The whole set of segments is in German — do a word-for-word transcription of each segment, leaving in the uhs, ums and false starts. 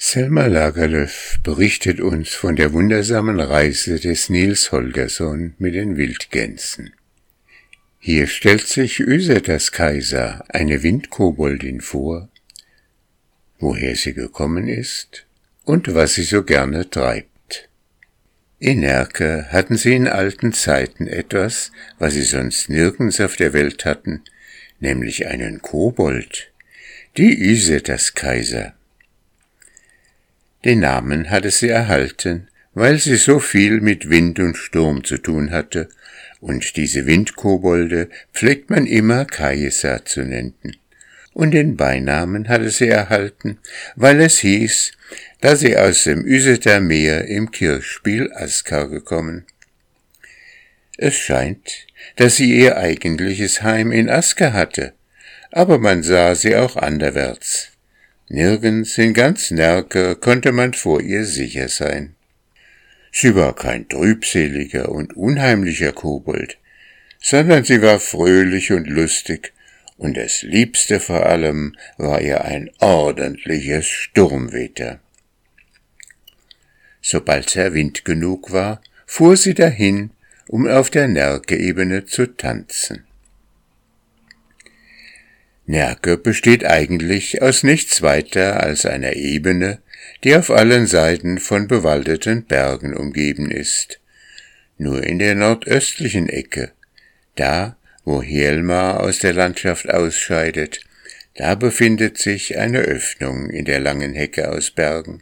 Selma Lagerlöf berichtet uns von der wundersamen Reise des Niels Holgersson mit den Wildgänsen. Hier stellt sich Yseters Kaiser, eine Windkoboldin, vor, woher sie gekommen ist und was sie so gerne treibt. In Närke hatten sie in alten Zeiten etwas, was sie sonst nirgends auf der Welt hatten, nämlich einen Kobold, die Yseters Kaiser. Den Namen hatte sie erhalten, weil sie so viel mit Wind und Sturm zu tun hatte, und diese Windkobolde pflegt man immer Kajsa zu nennen. Und den Beinamen hatte sie erhalten, weil es hieß, da sie aus dem Yseter Meer im Kirchspiel Askar gekommen. Es scheint, dass sie ihr eigentliches Heim in Askar hatte, aber man sah sie auch anderwärts. Nirgends in ganz Närke konnte man vor ihr sicher sein. Sie war kein trübseliger und unheimlicher Kobold, sondern sie war fröhlich und lustig, und das Liebste vor allem war ihr ein ordentliches Sturmwetter. Sobald der Wind genug war, fuhr sie dahin, um auf der Närke-Ebene zu tanzen. Närke besteht eigentlich aus nichts weiter als einer Ebene, die auf allen Seiten von bewaldeten Bergen umgeben ist. Nur in der nordöstlichen Ecke, da, wo Hjälmar aus der Landschaft ausscheidet, da befindet sich eine Öffnung in der langen Hecke aus Bergen.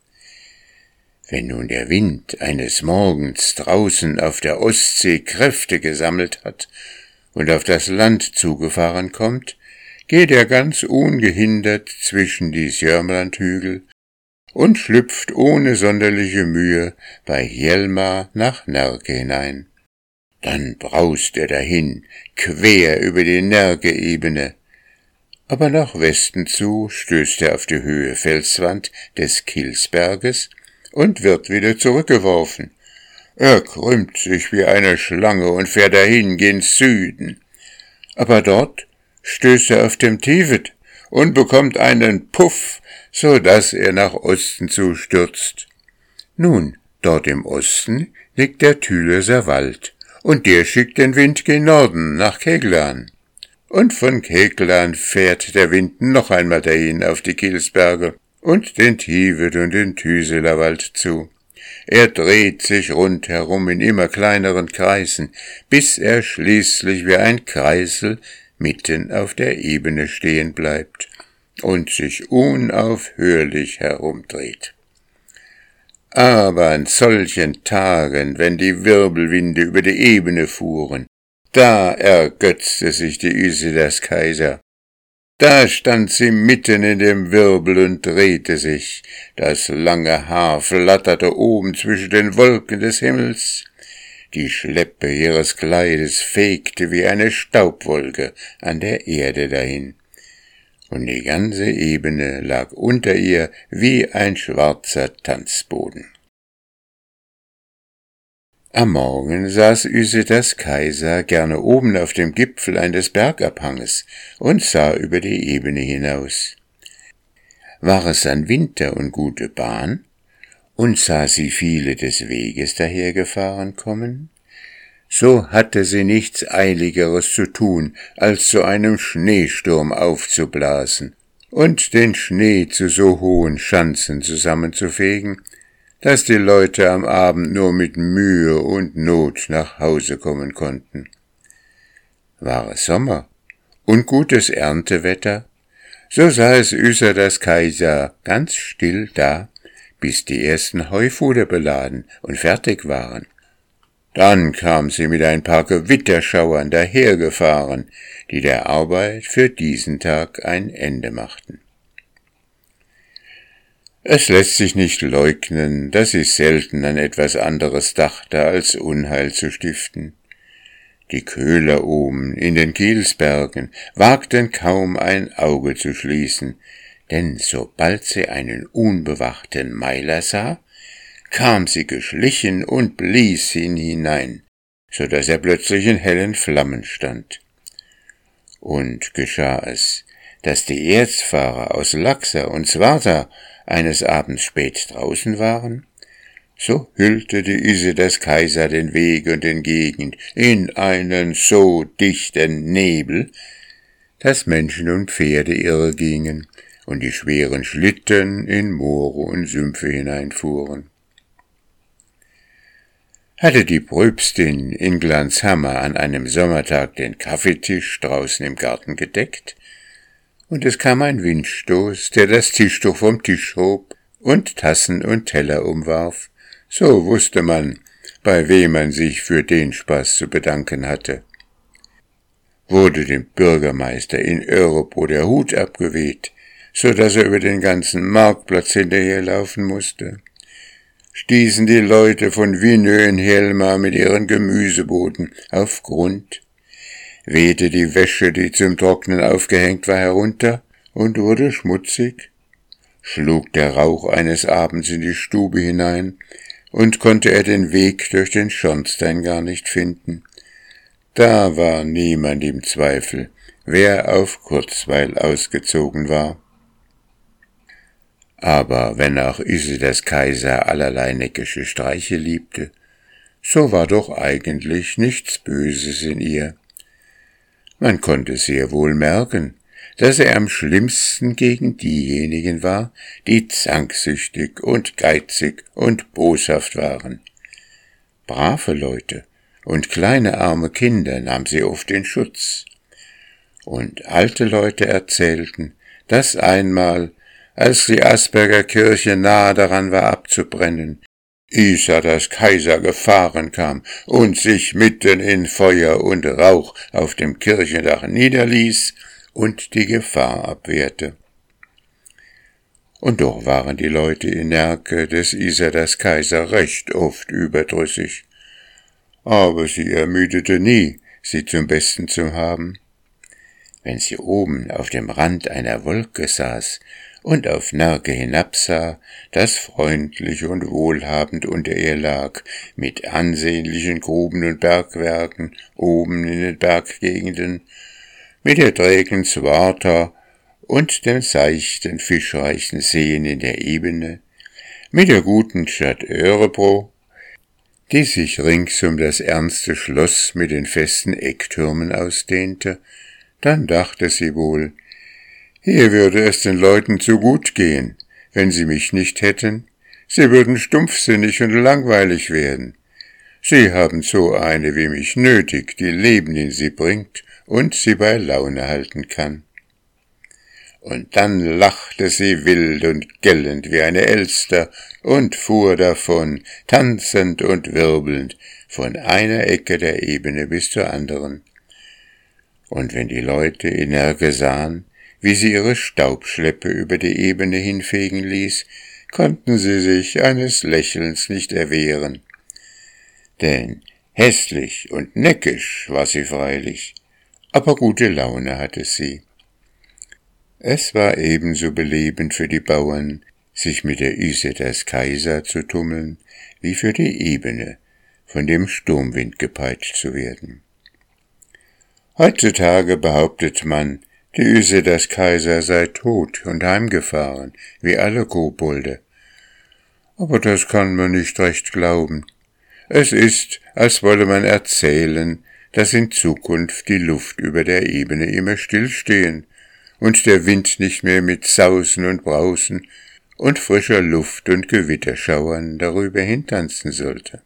Wenn nun der Wind eines Morgens draußen auf der Ostsee Kräfte gesammelt hat und auf das Land zugefahren kommt, geht er ganz ungehindert zwischen die Sörmlandhügel und schlüpft ohne sonderliche Mühe bei Hjälmar nach Närke hinein. Dann braust er dahin, quer über die Närke-Ebene, aber nach Westen zu stößt er auf die Höhe Felswand des Kilsberges und wird wieder zurückgeworfen. Er krümmt sich wie eine Schlange und fährt dahin gen Süden, aber dort stößt er auf dem Tivet und bekommt einen Puff, so dass er nach Osten zu stürzt. Nun, dort im Osten liegt der Thüleser Wald, und der schickt den Wind gen Norden nach Keglan. Und von Keglan fährt der Wind noch einmal dahin auf die Kilsberge und den Tivet und den Thüseler Wald zu. Er dreht sich rundherum in immer kleineren Kreisen, bis er schließlich wie ein Kreisel mitten auf der Ebene stehen bleibt und sich unaufhörlich herumdreht. Aber an solchen Tagen, wenn die Wirbelwinde über die Ebene fuhren, da ergötzte sich die Yseters Kaiser. Da stand sie mitten in dem Wirbel und drehte sich, das lange Haar flatterte oben zwischen den Wolken des Himmels, die Schleppe ihres Kleides fegte wie eine Staubwolke an der Erde dahin, und die ganze Ebene lag unter ihr wie ein schwarzer Tanzboden. Am Morgen saß Yseters Kaiser gerne oben auf dem Gipfel eines Bergabhanges und sah über die Ebene hinaus. War es an Winter und gute Bahn, und sah sie viele des Weges dahergefahren kommen, so hatte sie nichts Eiligeres zu tun, als zu einem Schneesturm aufzublasen und den Schnee zu so hohen Schanzen zusammenzufegen, dass die Leute am Abend nur mit Mühe und Not nach Hause kommen konnten. War es Sommer und gutes Erntewetter, so sah es Yseters Kaiser ganz still da, bis die ersten Heufuder beladen und fertig waren. Dann kam sie mit ein paar Gewitterschauern dahergefahren, die der Arbeit für diesen Tag ein Ende machten. Es lässt sich nicht leugnen, dass sie selten an etwas anderes dachte, als Unheil zu stiften. Die Köhler oben in den Kilsbergen wagten kaum ein Auge zu schließen, denn sobald sie einen unbewachten Meiler sah, kam sie geschlichen und blies ihn hinein, so daß er plötzlich in hellen Flammen stand. Und geschah es, dass die Erzfahrer aus Laxa und Svarta eines Abends spät draußen waren, so hüllte die Ysedas-Kaiser den Weg und den Gegend in einen so dichten Nebel, dass Menschen und Pferde irre gingen und die schweren Schlitten in Moore und Sümpfe hineinfuhren. Hatte die Pröpstin in Glanshammer an einem Sommertag den Kaffeetisch draußen im Garten gedeckt, und es kam ein Windstoß, der das Tischtuch vom Tisch hob und Tassen und Teller umwarf, so wusste man, bei wem man sich für den Spaß zu bedanken hatte. Wurde dem Bürgermeister in Örebro der Hut abgeweht, so dass er über den ganzen Marktplatz hinterherlaufen musste, stießen die Leute von Vinö in Helmar mit ihren Gemüseboden auf Grund, wehte die Wäsche, die zum Trocknen aufgehängt war, herunter und wurde schmutzig, schlug der Rauch eines Abends in die Stube hinein, und konnte er den Weg durch den Schornstein gar nicht finden. Da war niemand im Zweifel, wer auf Kurzweil ausgezogen war. Aber wenn auch Ysedas-Kaiser allerlei neckische Streiche liebte, so war doch eigentlich nichts Böses in ihr. Man konnte sehr wohl merken, dass er am schlimmsten gegen diejenigen war, die zanksüchtig und geizig und boshaft waren. Brave Leute und kleine arme Kinder nahm sie oft in Schutz. Und alte Leute erzählten, dass einmal, als die Asperger Kirche nahe daran war abzubrennen, Ysedas-Kaiser gefahren kam und sich mitten in Feuer und Rauch auf dem Kirchendach niederließ und die Gefahr abwehrte. Und doch waren die Leute in Närke des Ysedas-Kaiser recht oft überdrüssig, aber sie ermüdete nie, sie zum Besten zu haben. Wenn sie oben auf dem Rand einer Wolke saß und auf Närke hinabsah, das freundlich und wohlhabend unter ihr lag, mit ansehnlichen Gruben und Bergwerken oben in den Berggegenden, mit der trägen Svarta und dem seichten, fischreichen Seen in der Ebene, mit der guten Stadt Örebro, die sich rings um das ernste Schloss mit den festen Ecktürmen ausdehnte, dann dachte sie wohl, hier würde es den Leuten zu gut gehen, wenn sie mich nicht hätten, sie würden stumpfsinnig und langweilig werden. Sie haben so eine wie mich nötig, die Leben in sie bringt und sie bei Laune halten kann. Und dann lachte sie wild und gellend wie eine Elster und fuhr davon, tanzend und wirbelnd, von einer Ecke der Ebene bis zur anderen. Und wenn die Leute in Närke sahen, wie sie ihre Staubschleppe über die Ebene hinfegen ließ, konnten sie sich eines Lächelns nicht erwehren. Denn hässlich und neckisch war sie freilich, aber gute Laune hatte sie. Es war ebenso belebend für die Bauern, sich mit der Ysedas-Kaiser zu tummeln, wie für die Ebene, von dem Sturmwind gepeitscht zu werden. Heutzutage behauptet man, die Ysedas-Kaiser sei tot und heimgefahren, wie alle Kobolde. Aber das kann man nicht recht glauben. Es ist, als wolle man erzählen, dass in Zukunft die Luft über der Ebene immer stillstehen und der Wind nicht mehr mit Sausen und Brausen und frischer Luft und Gewitterschauern darüber hintanzen sollte.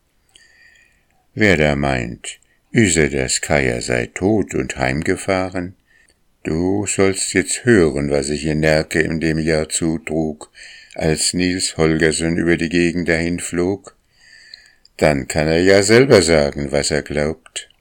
Wer da meint, Ysedas-Kaiser sei tot und heimgefahren, du sollst jetzt hören, was sich in Närke in dem Jahr zutrug, als Niels Holgersson über die Gegend dahin flog. Dann kann er ja selber sagen, was er glaubt.